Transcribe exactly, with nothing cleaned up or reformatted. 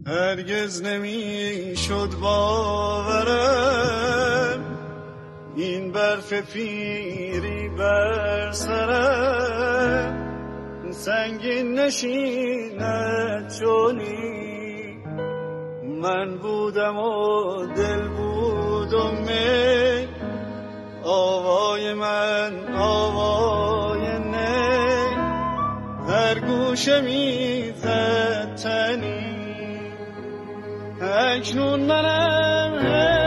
هرگز نمی شد باورم این برف پیری بر سرم سنگین نشیند چونی من بودم و دل بودم می آوای من آوای نی هر گوشه می زد تنی اکنون منم